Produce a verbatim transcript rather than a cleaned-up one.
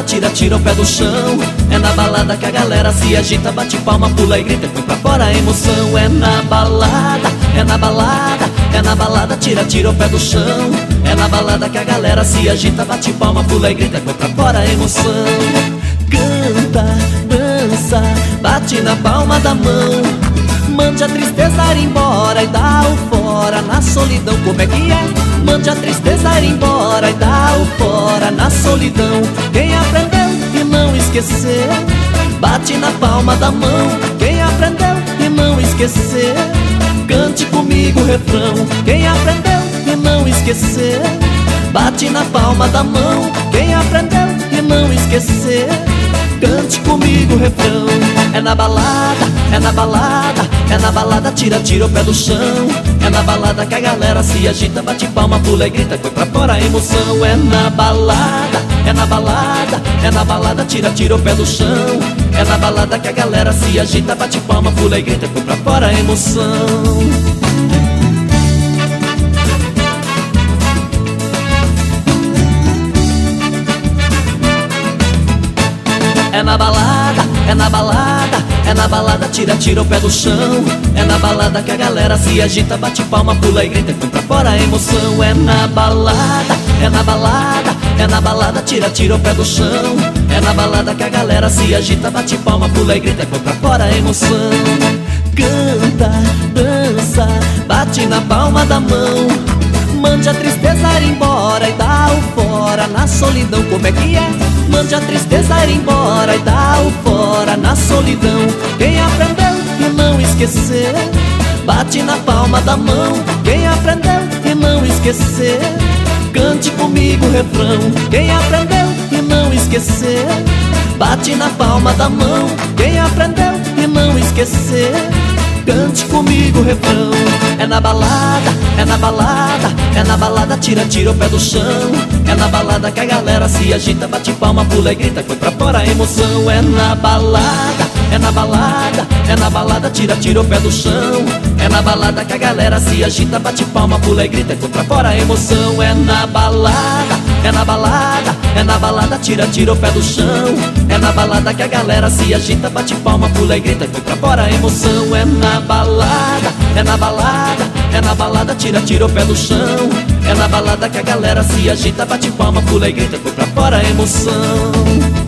tira, tira o pé do chão. É na balada que a galera se agita, bate palma, pula e grita, põe pra fora a emoção. É na balada, é na balada, é na balada, tira, tira o pé do chão. É na balada que a galera se agita, bate palma, pula e grita, põe pra fora a emoção. Canta, dança, bate na palma da mão. Mande a tristeza ir embora e dá o fora na solidão. Como é que é? Mande a tristeza ir embora e dá o fora na solidão. Quem aprendeu e não esquecer, bate na palma da mão. Quem aprendeu e não esquecer, cante comigo o refrão. Quem aprendeu e não esquecer, bate na palma da mão. Quem aprendeu e não esquecer, cante comigo o refrão. É na balada, é na balada, é na balada, tira, tira o pé do chão. É na balada que a galera se agita, bate palma, pula e grita, põe pra fora a emoção. É na balada, é na balada, é na balada, tira, tira o pé do chão. É na balada que a galera se agita, bate palma, pula e grita, põe pra fora a emoção. É na balada, é na balada, é na balada, tira, tira o pé do chão. É na balada que a galera se agita, bate palma, pula e grita, põe pra fora a emoção. É na balada, é na balada, é na balada, tira, tira o pé do chão. É na balada que a galera se agita, bate palma, pula e grita, põe pra fora a emoção. Canta, dança, bate na palma da mão. Mande a tristeza ir embora e dá o fora na solidão. Como é que é? Mande a tristeza ir embora e dá o fora na solidão. Quem aprendeu e não esquecer, bate na palma da mão. Quem aprendeu e não esquecer, cante comigo o refrão. Quem aprendeu e não esquecer, bate na palma da mão. Quem aprendeu e não esquecer, cante comigo o refrão. É na balada, é na balada, é na balada, tira, tira o pé do chão. É na balada que a galera se agita, bate palma, pula e grita, põe pra fora a emoção. É na balada, é na balada, é na balada, tira, tira o pé do chão. É na balada que a galera se agita, bate palma, pula e grita, põe pra fora a emoção. É na balada, é na balada, é na balada, tira, tira o pé do chão. É na balada que a galera se agita, bate palma, pula e grita, põe pra fora a emoção. É na balada, é na balada, é na balada, tira, tira o pé do chão. É na balada que a galera se agita, bate palma, pula e grita, põe pra fora a emoção.